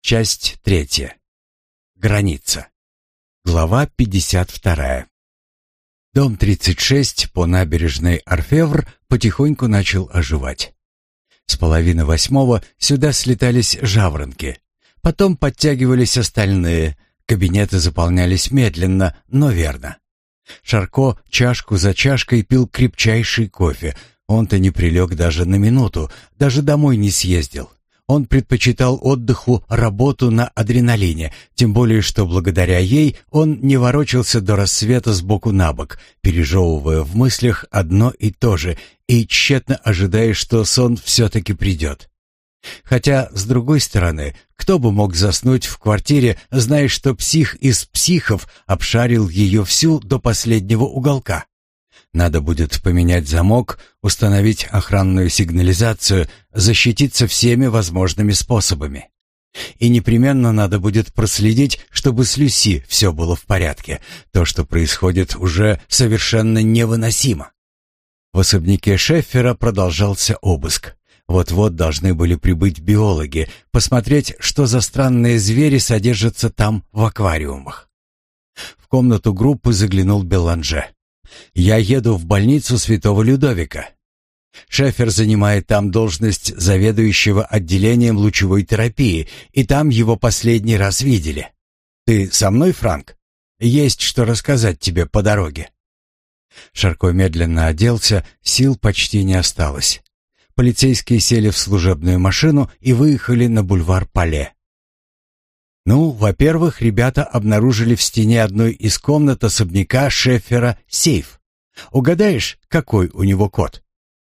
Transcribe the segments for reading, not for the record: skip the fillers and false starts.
Часть 3. Граница. Глава 52. Дом 36 по набережной Орфевр потихоньку начал оживать. С 7:30 сюда слетались жаворонки. Потом подтягивались остальные. Кабинеты заполнялись медленно, но верно. Шарко чашку за чашкой пил крепчайший кофе. Он-то не прилег даже на минуту, даже домой не съездил. Он предпочитал отдыху работу на адреналине, тем более что благодаря ей он не ворочался до рассвета сбоку на бок, пережевывая в мыслях одно и то же и тщетно ожидая, что сон все-таки придет. Хотя, с другой стороны, кто бы мог заснуть в квартире, зная, что псих из психов обшарил ее всю до последнего уголка? Надо будет поменять замок, установить охранную сигнализацию, защититься всеми возможными способами. И непременно надо будет проследить, чтобы с Люси все было в порядке. То, что происходит, уже совершенно невыносимо. В особняке Шеффера продолжался обыск. Вот-вот должны были прибыть биологи, посмотреть, что за странные звери содержатся там в аквариумах. В комнату группы заглянул Беланже. «Я еду в больницу Святого Людовика. Шеффер занимает там должность заведующего отделением лучевой терапии, и там его последний раз видели. Ты со мной, Франк? Есть что рассказать тебе по дороге». Шарко медленно оделся, сил почти не осталось. Полицейские сели в служебную машину и выехали на бульвар Пале. Ну, во-первых, ребята обнаружили в стене одной из комнат особняка Шеффера сейф. Угадаешь, какой у него код?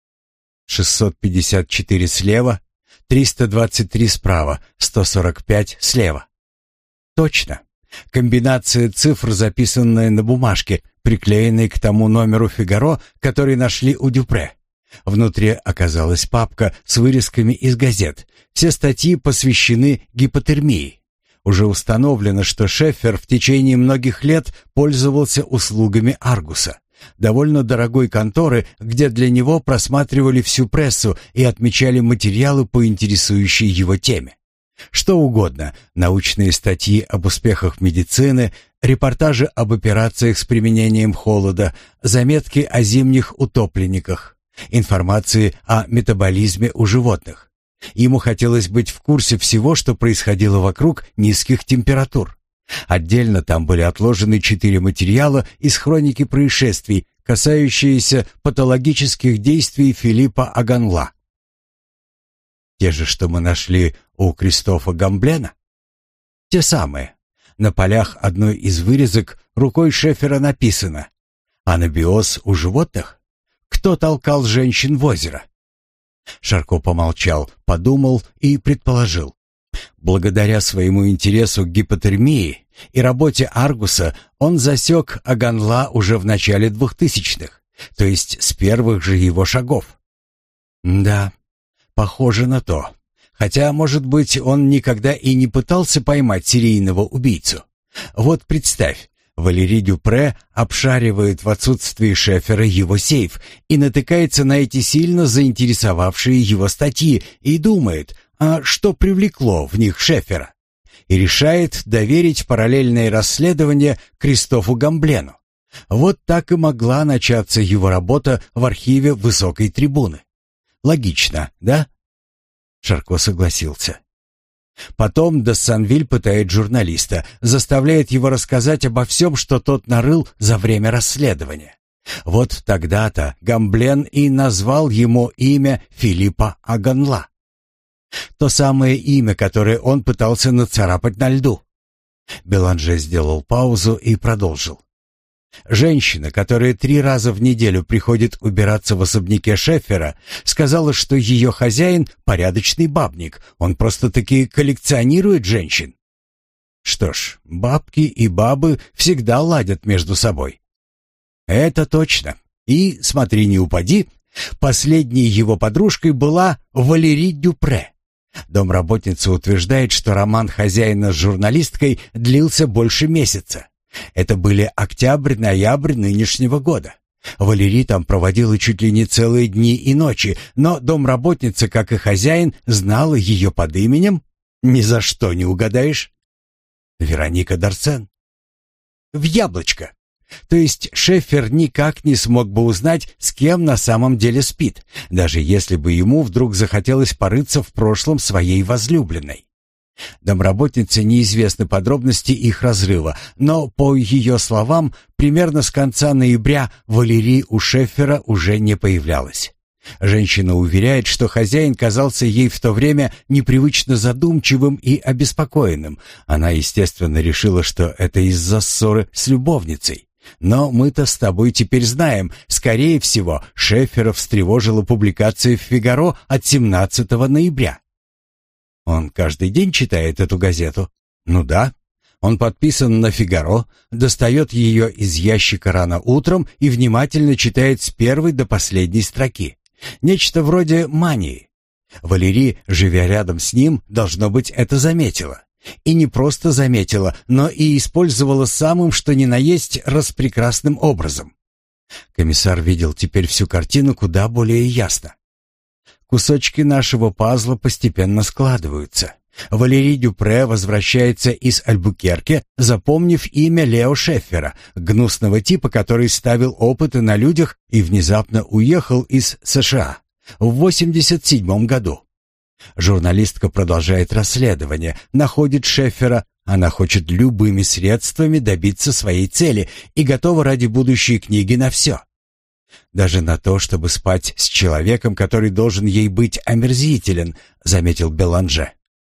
654 слева, 323 справа, 145 слева. Точно. Комбинация цифр, записанная на бумажке, приклеенной к тому номеру «Фигаро», который нашли у Дюпре. Внутри оказалась папка с вырезками из газет. Все статьи посвящены гипотермии. Уже установлено, что Шеффер в течение многих лет пользовался услугами Аргуса, довольно дорогой конторы, где для него просматривали всю прессу и отмечали материалы по интересующей его теме. Что угодно: научные статьи об успехах медицины, репортажи об операциях с применением холода, заметки о зимних утопленниках, информации о метаболизме у животных. Ему хотелось быть в курсе всего, что происходило вокруг низких температур. Отдельно там были отложены 4 материала из хроники происшествий, касающиеся патологических действий Филиппа Аганла. Те же, что мы нашли у Кристофа Гамблена? Те самые. На полях одной из вырезок рукой Шеффера написано: «Анабиоз у животных? Кто толкал женщин в озеро?» Шарко помолчал, подумал и предположил. Благодаря своему интересу к гипотермии и работе Аргуса он засек Аганла уже в начале 2000-х, то есть с первых же его шагов. Да, похоже на то. Хотя, может быть, он никогда и не пытался поймать серийного убийцу. Вот представь, Валери Дюпре обшаривает в отсутствии Шеффера его сейф и натыкается на эти сильно заинтересовавшие его статьи и думает, а что привлекло в них Шеффера, и решает доверить параллельное расследование Кристофу Гамблену. Вот так и могла начаться его работа в архиве Высокой трибуны. Логично, да? Шарко согласился. Потом Дессанвиль пытает журналиста, заставляет его рассказать обо всем, что тот нарыл за время расследования. Вот тогда-то Гамблен и назвал ему имя Филиппа Аганла. То самое имя, которое он пытался нацарапать на льду. Беланже сделал паузу и продолжил. Женщина, которая 3 раза в неделю приходит убираться в особняке Шеффера, сказала, что ее хозяин — порядочный бабник, он просто-таки коллекционирует женщин. Что ж, бабки и бабы всегда ладят между собой. Это точно. И, смотри, не упади, последней его подружкой была Валери Дюпре. Домработница утверждает, что роман хозяина с журналисткой длился больше месяца. Это были октябрь-ноябрь нынешнего года. Валерий там проводила чуть ли не целые дни и ночи, но домработница, как и хозяин, знала ее под именем. Ни за что не угадаешь? Вероника Дарсен. В яблочко. То есть Шеффер никак не смог бы узнать, с кем на самом деле спит, даже если бы ему вдруг захотелось порыться в прошлом своей возлюбленной. Домработнице неизвестны подробности их разрыва, но, по ее словам, примерно с конца ноября Валерий у Шеффера уже не появлялась. Женщина уверяет, что хозяин казался ей в то время непривычно задумчивым и обеспокоенным. Она, естественно, решила, что это из-за ссоры с любовницей. Но мы-то с тобой теперь знаем, скорее всего, Шеффера встревожила публикация в «Фигаро» от 17 ноября. Он каждый день читает эту газету? Ну да. Он подписан на «Фигаро», достает ее из ящика рано утром и внимательно читает с первой до последней строки. Нечто вроде мании. Валерий, живя рядом с ним, должно быть, это заметила. И не просто заметила, но и использовала самым что ни на есть распрекрасным образом. Комиссар видел теперь всю картину куда более ясно. Кусочки нашего пазла постепенно складываются. Валерий Дюпре возвращается из Альбукерке, запомнив имя Лео Шеффера, гнусного типа, который ставил опыты на людях и внезапно уехал из США в 1987 году. Журналистка продолжает расследование, находит Шеффера, она хочет любыми средствами добиться своей цели и готова ради будущей книги на все. Даже на то, чтобы спать с человеком, который должен ей быть омерзителен, заметил Беланже.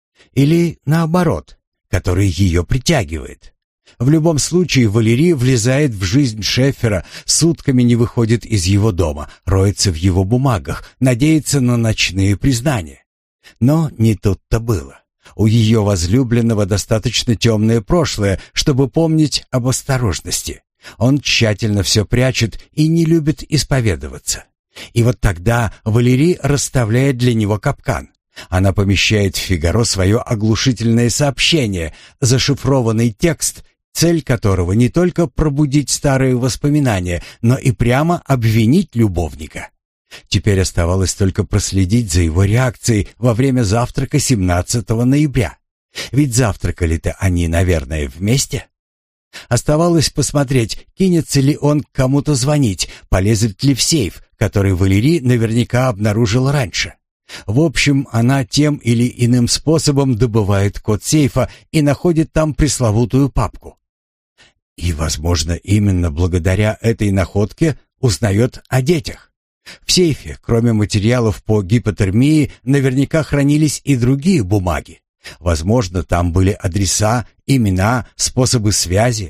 Или наоборот, который ее притягивает. В любом случае Валерий влезает в жизнь Шеффера, сутками не выходит из его дома, роется в его бумагах, надеется на ночные признания. Но не тут-то было. У ее возлюбленного достаточно темное прошлое, чтобы помнить об осторожности. Он тщательно все прячет и не любит исповедоваться. И вот тогда Валерий расставляет для него капкан. Она помещает в «Фигаро» свое оглушительное сообщение, зашифрованный текст, цель которого не только пробудить старые воспоминания, но и прямо обвинить любовника. Теперь оставалось только проследить за его реакцией во время завтрака 17 ноября. Ведь завтракали-то они, наверное, вместе. Оставалось посмотреть, кинется ли он к кому-то звонить, полезет ли в сейф, который Валерий наверняка обнаружил раньше. В общем, она тем или иным способом добывает код сейфа и находит там пресловутую папку. И, возможно, именно благодаря этой находке узнает о детях. В сейфе, кроме материалов по гипотермии, наверняка хранились и другие бумаги. Возможно, там были адреса, имена, способы связи.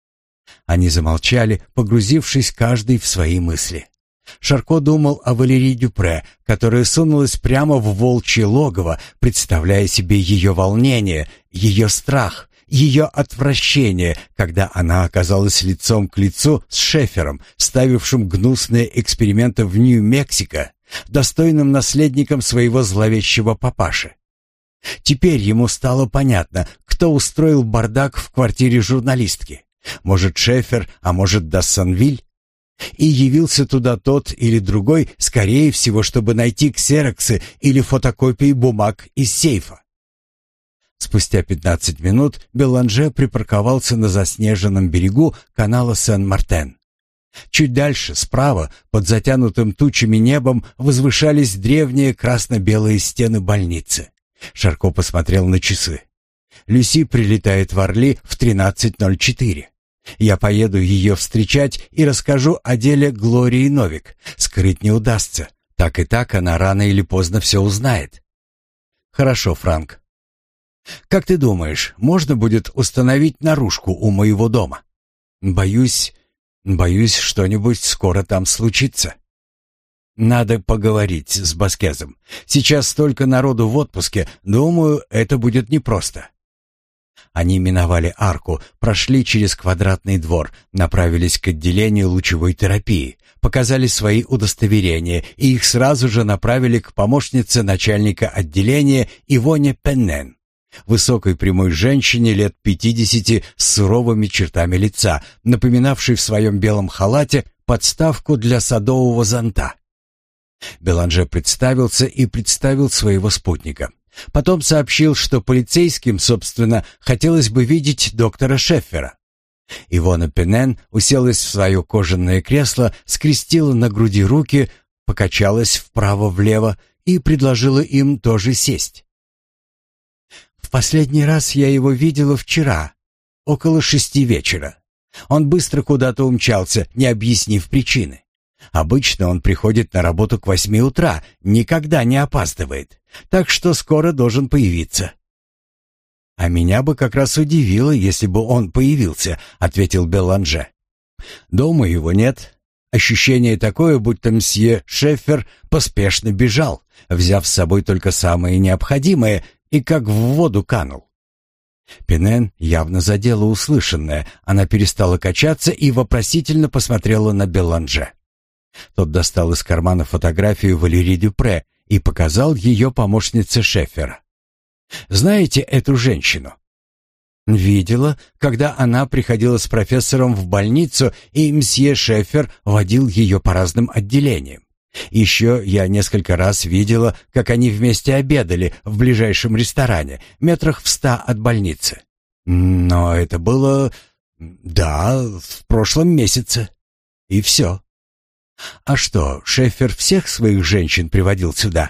Они замолчали, погрузившись каждый в свои мысли. Шарко думал о Валерии Дюпре, которая сунулась прямо в волчье логово, представляя себе ее волнение, ее страх, ее отвращение, когда она оказалась лицом к лицу с Шеффером, ставившим гнусные эксперименты в Нью-Мексико, достойным наследником своего зловещего папаши. Теперь ему стало понятно, кто устроил бардак в квартире журналистки. Может, Шеффер, а может, Дассанвиль? И явился туда тот или другой, скорее всего, чтобы найти ксероксы или фотокопии бумаг из сейфа. Спустя 15 минут Беланже припарковался на заснеженном берегу канала Сен-Мартен. Чуть дальше, справа, под затянутым тучами небом, возвышались древние красно-белые стены больницы. Шарко посмотрел на часы. Люси прилетает в Орли в 13:04. Я поеду ее встречать и расскажу о деле Глории Новик. Скрыть не удастся. Так и так она рано или поздно все узнает. Хорошо, Франк. Как ты думаешь, можно будет установить наружку у моего дома? Боюсь, что-нибудь скоро там случится. Надо поговорить с Баскезом. Сейчас столько народу в отпуске, думаю, это будет непросто. Они миновали арку, прошли через квадратный двор, направились к отделению лучевой терапии, показали свои удостоверения, и их сразу же направили к помощнице начальника отделения Ивоне Пеннен, высокой прямой женщине лет 50 с суровыми чертами лица, напоминавшей в своем белом халате подставку для садового зонта. Беланже представился и представил своего спутника. Потом сообщил, что полицейским, собственно, хотелось бы видеть доктора Шеффера. Ивона Пенен уселась в свое кожаное кресло, скрестила на груди руки, покачалась вправо-влево и предложила им тоже сесть. «В последний раз я его видела вчера, около 6 вечера. Он быстро куда-то умчался, не объяснив причины. Обычно он приходит на работу к 8 утра, никогда не опаздывает, так что скоро должен появиться». «А меня бы как раз удивило, если бы он появился», — ответил Беланже. «Дома его нет. Ощущение такое, будто мсье Шеффер поспешно бежал, взяв с собой только самое необходимое, и как в воду канул». Пенен явно задела услышанное, она перестала качаться и вопросительно посмотрела на Беланже. Тот достал из кармана фотографию Валерии Дюпре и показал ее помощнице Шеффера. «Знаете эту женщину?» «Видела, когда она приходила с профессором в больницу, и мсье Шеффер водил ее по разным отделениям. Еще я несколько раз видела, как они вместе обедали в ближайшем ресторане, метрах в 100 от больницы. Но это было... да, в прошлом месяце. И все». «А что, Шеффер всех своих женщин приводил сюда?»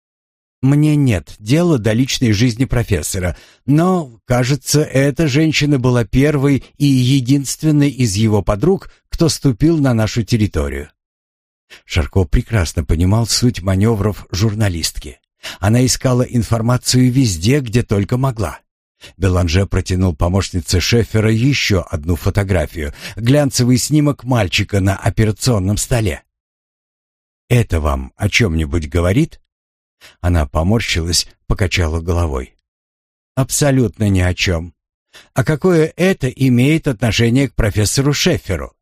«Мне нет дела до личной жизни профессора, но, кажется, эта женщина была первой и единственной из его подруг, кто ступил на нашу территорию». Шарко прекрасно понимал суть маневров журналистки. Она искала информацию везде, где только могла. Беланже протянул помощнице Шеффера еще одну фотографию, глянцевый снимок мальчика на операционном столе. «Это вам о чем-нибудь говорит?» Она поморщилась, покачала головой. «Абсолютно ни о чем. А какое это имеет отношение к профессору Шефферу?»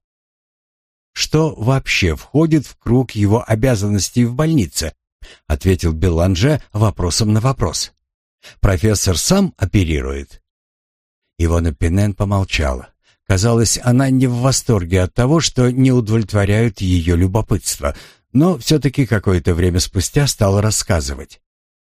«Что вообще входит в круг его обязанностей в больнице?» — ответил Беланже вопросом на вопрос. «Профессор сам оперирует?» Ивона Пенен помолчала. Казалось, она не в восторге от того, что не удовлетворяют ее любопытство, но все-таки какое-то время спустя стала рассказывать.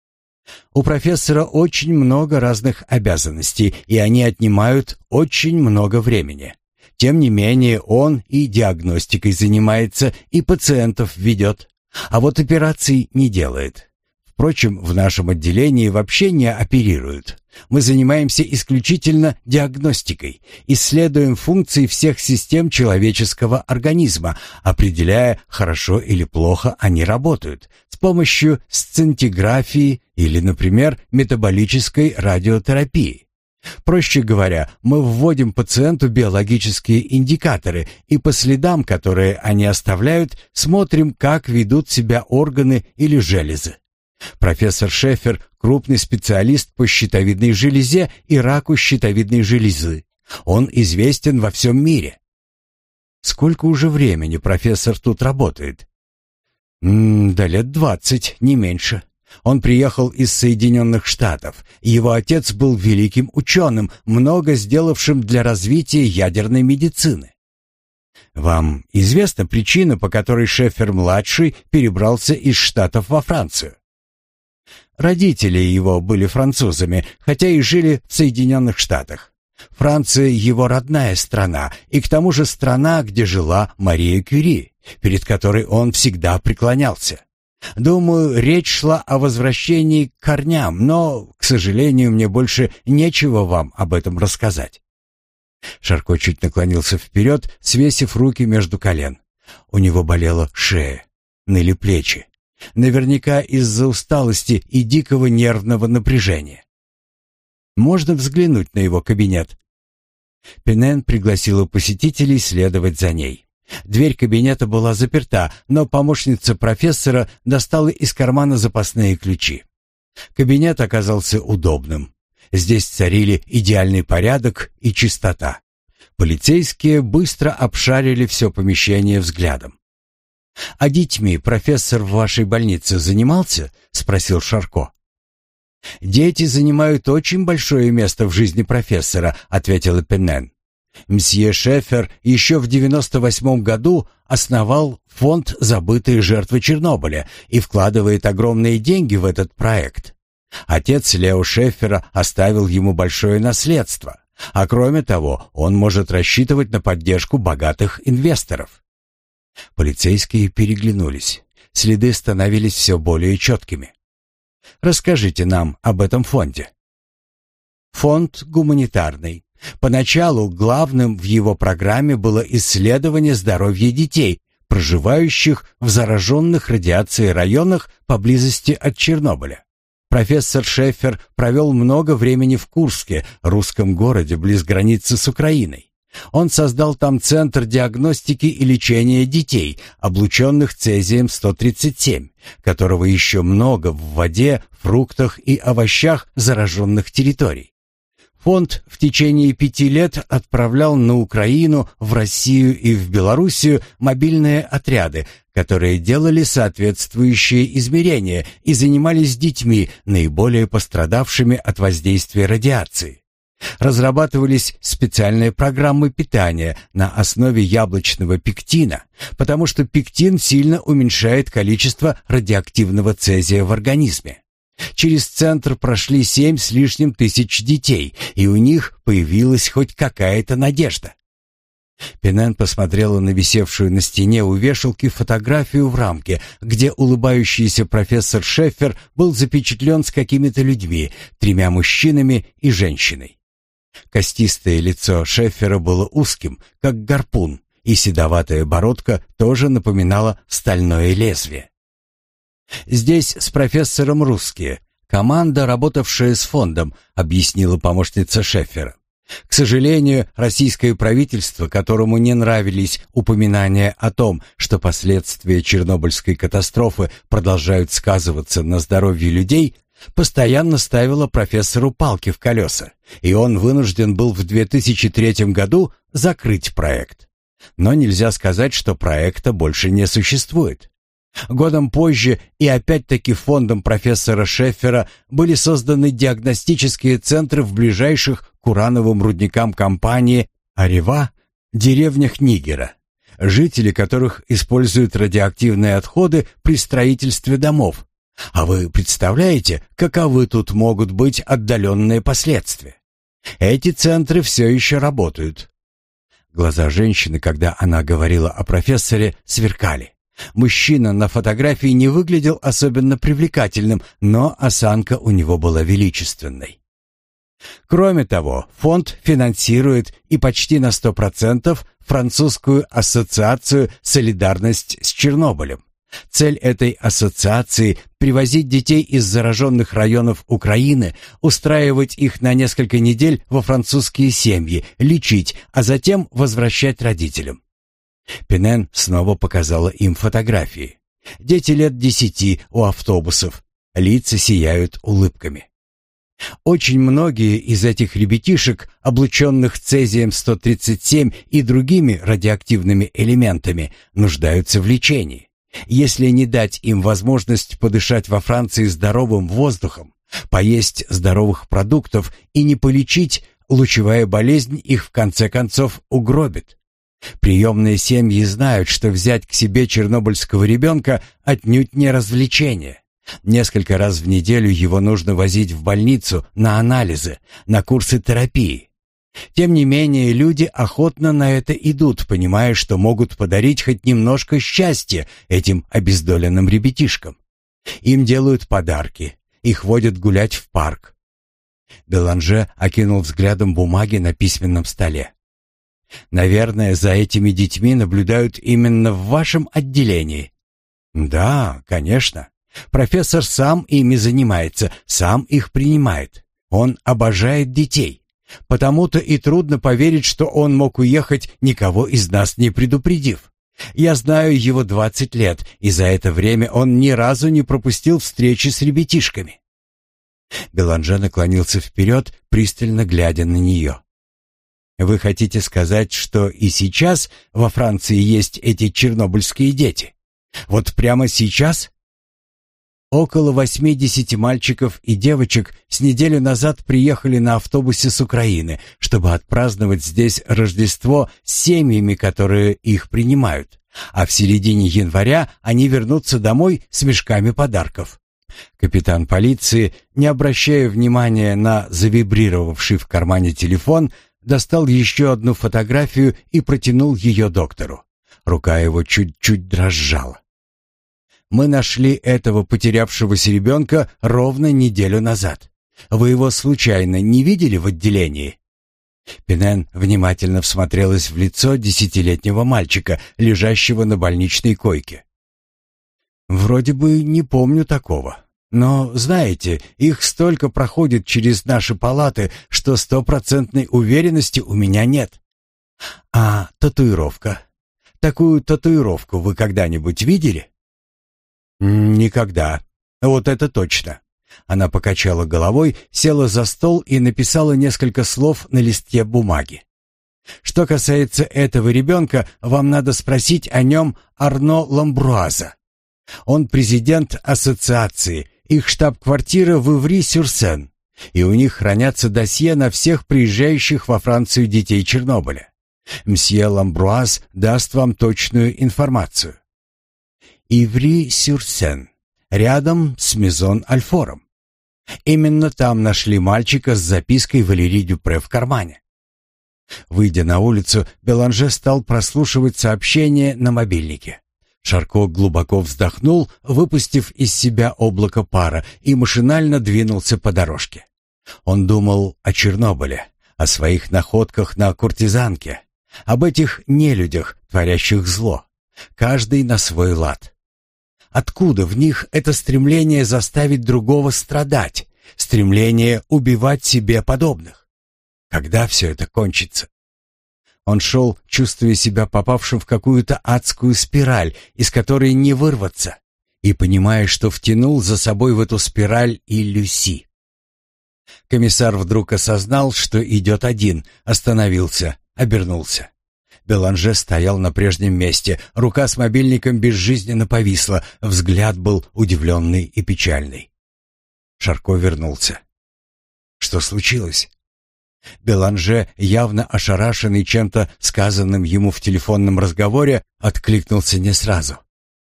«У профессора очень много разных обязанностей, и они отнимают очень много времени. Тем не менее, он и диагностикой занимается, и пациентов ведет, а вот операций не делает. Впрочем, в нашем отделении вообще не оперируют. Мы занимаемся исключительно диагностикой, исследуем функции всех систем человеческого организма, определяя, хорошо или плохо они работают, с помощью сцинтиграфии или, например, метаболической радиотерапии. Проще говоря, мы вводим пациенту биологические индикаторы и по следам, которые они оставляют, смотрим, как ведут себя органы или железы. Профессор Шеффер – крупный специалист по щитовидной железе и раку щитовидной железы. Он известен во всем мире. Сколько уже времени профессор тут работает? Да лет 20, не меньше. Он приехал из Соединенных Штатов. Его отец был великим ученым, много сделавшим для развития ядерной медицины. Вам известна причина, по которой Шеффер-младший перебрался из Штатов во Францию? Родители его были французами, хотя и жили в Соединенных Штатах. Франция — его родная страна, и к тому же страна, где жила Мария Кюри, перед которой он всегда преклонялся. Думаю, речь шла о возвращении к корням, но, к сожалению, мне больше нечего вам об этом рассказать». Шарко чуть наклонился вперед, свесив руки между колен. У него болела шея, ныли плечи. Наверняка из-за усталости и дикого нервного напряжения. «Можно взглянуть на его кабинет?» Пенен пригласила посетителей следовать за ней. Дверь кабинета была заперта, но помощница профессора достала из кармана запасные ключи. Кабинет оказался удобным. Здесь царили идеальный порядок и чистота. Полицейские быстро обшарили все помещение взглядом. «А детьми профессор в вашей больнице занимался?» — спросил Шарко. «Дети занимают очень большое место в жизни профессора», — ответила Пенен. «Мсье Шеффер еще в 98 году основал фонд «Забытые жертвы Чернобыля» и вкладывает огромные деньги в этот проект. Отец Лео Шеффера оставил ему большое наследство, а кроме того, он может рассчитывать на поддержку богатых инвесторов. Полицейские переглянулись. Следы становились все более четкими. Расскажите нам об этом фонде. Фонд гуманитарный. Поначалу главным в его программе было исследование здоровья детей, проживающих в зараженных радиацией районах поблизости от Чернобыля. Профессор Шеффер провел много времени в Курске, русском городе близ границы с Украиной. Он создал там центр диагностики и лечения детей, облученных цезием-137, которого еще много в воде, фруктах и овощах зараженных территорий. Фонд в течение 5 лет отправлял на Украину, в Россию и в Белоруссию мобильные отряды, которые делали соответствующие измерения и занимались детьми, наиболее пострадавшими от воздействия радиации. Разрабатывались специальные программы питания на основе яблочного пектина, потому что пектин сильно уменьшает количество радиоактивного цезия в организме. Через центр прошли 7 с лишним тысяч детей, и у них появилась хоть какая-то надежда. Пенен посмотрела на висевшую на стене у вешалки фотографию в рамке, где улыбающийся профессор Шеффер был запечатлен с какими-то людьми, 3 мужчинами и женщиной. Костистое лицо Шеффера было узким, как гарпун, и седоватая бородка тоже напоминала стальное лезвие. «Здесь с профессором русские. Команда, работавшая с фондом», — объяснила помощница Шеффера. К сожалению, российское правительство, которому не нравились упоминания о том, что последствия Чернобыльской катастрофы продолжают сказываться на здоровье людей, постоянно ставило профессору палки в колеса, и он вынужден был в 2003 году закрыть проект. Но нельзя сказать, что проекта больше не существует. Годом позже и опять-таки фондом профессора Шеффера были созданы диагностические центры в ближайших к урановым рудникам компании «Арева» деревнях Нигера, жители которых используют радиоактивные отходы при строительстве домов. А вы представляете, каковы тут могут быть отдаленные последствия? Эти центры все еще работают. Глаза женщины, когда она говорила о профессоре, сверкали. Мужчина на фотографии не выглядел особенно привлекательным, но осанка у него была величественной. Кроме того, фонд финансирует и почти на 100% французскую ассоциацию «Солидарность с Чернобылем». Цель этой ассоциации – привозить детей из зараженных районов Украины, устраивать их на несколько недель во французские семьи, лечить, а затем возвращать родителям. Пенен снова показала им фотографии. Дети лет 10 у автобусов, лица сияют улыбками. Очень многие из этих ребятишек, облученных цезием-137 и другими радиоактивными элементами, нуждаются в лечении. Если не дать им возможность подышать во Франции здоровым воздухом, поесть здоровых продуктов и не полечить, лучевая болезнь их в конце концов угробит. Приемные семьи знают, что взять к себе чернобыльского ребенка отнюдь не развлечение. Несколько раз в неделю его нужно возить в больницу на анализы, на курсы терапии. Тем не менее, люди охотно на это идут, понимая, что могут подарить хоть немножко счастья этим обездоленным ребятишкам. Им делают подарки, их водят гулять в парк. Беланже окинул взглядом бумаги на письменном столе. «Наверное, за этими детьми наблюдают именно в вашем отделении». «Да, конечно. Профессор сам ими занимается, сам их принимает. Он обожает детей. Потому-то и трудно поверить, что он мог уехать, никого из нас не предупредив. Я знаю его 20 лет, и за это время он ни разу не пропустил встречи с ребятишками». Беланже наклонился вперед, пристально глядя на нее. «Вы хотите сказать, что и сейчас во Франции есть эти чернобыльские дети? Вот прямо сейчас?» Около 80 мальчиков и девочек с неделю назад приехали на автобусе с Украины, чтобы отпраздновать здесь Рождество с семьями, которые их принимают. А в середине января они вернутся домой с мешками подарков. Капитан полиции, не обращая внимания на завибрировавший в кармане телефон, достал еще одну фотографию и протянул ее доктору. Рука его чуть-чуть дрожала. «Мы нашли этого потерявшегося ребенка ровно неделю назад. Вы его случайно не видели в отделении?» Пенен внимательно всмотрелась в лицо 10-летнего мальчика, лежащего на больничной койке. «Вроде бы не помню такого. Но, знаете, их столько проходит через наши палаты, что 100% уверенности у меня нет. А татуировка? Такую татуировку вы когда-нибудь видели?» «Никогда. Вот это точно». Она покачала головой, села за стол и написала несколько слов на листке бумаги. «Что касается этого ребенка, вам надо спросить о нем Арно Ламбруаза. Он президент ассоциации, их штаб-квартира в Иври-Сюр-Сен, и у них хранятся досье на всех приезжающих во Францию детей Чернобыля. Мсье Ламбруаз даст вам точную информацию». Иври-Сюр-Сен, рядом с Мезон-Альфором. Именно там нашли мальчика с запиской Валерии Дюпре в кармане. Выйдя на улицу, Беланже стал прослушивать сообщения на мобильнике. Шарко глубоко вздохнул, выпустив из себя облако пара, и машинально двинулся по дорожке. Он думал о Чернобыле, о своих находках на куртизанке, об этих нелюдях, творящих зло, каждый на свой лад. Откуда в них это стремление заставить другого страдать, стремление убивать себе подобных? Когда все это кончится? Он шел, чувствуя себя попавшим в какую-то адскую спираль, из которой не вырваться, и понимая, что втянул за собой в эту спираль и Люси. Комиссар вдруг осознал, что идет один, остановился, обернулся. Беланже стоял на прежнем месте, рука с мобильником безжизненно повисла, взгляд был удивленный и печальный. Шарко вернулся. Что случилось? Беланже, явно ошарашенный чем-то сказанным ему в телефонном разговоре, откликнулся не сразу.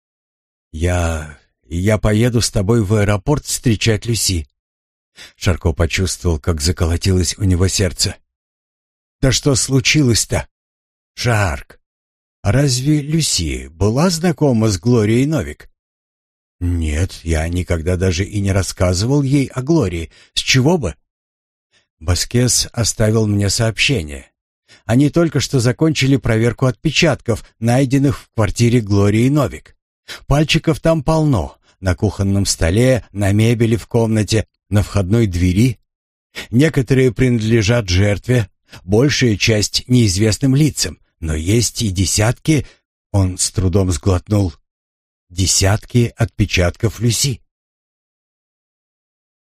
«Я поеду с тобой в аэропорт встречать Люси». Шарко почувствовал, как заколотилось у него сердце. «Да что случилось-то?» «Шарк, а разве Люси была знакома с Глорией Новик?» «Нет, я никогда даже и не рассказывал ей о Глории. С чего бы?» Баскес оставил мне сообщение. Они только что закончили проверку отпечатков, найденных в квартире Глории Новик. Пальчиков там полно. На кухонном столе, на мебели в комнате, на входной двери. Некоторые принадлежат жертве, большая часть неизвестным лицам. Но есть и десятки, он с трудом сглотнул, десятки отпечатков Люси.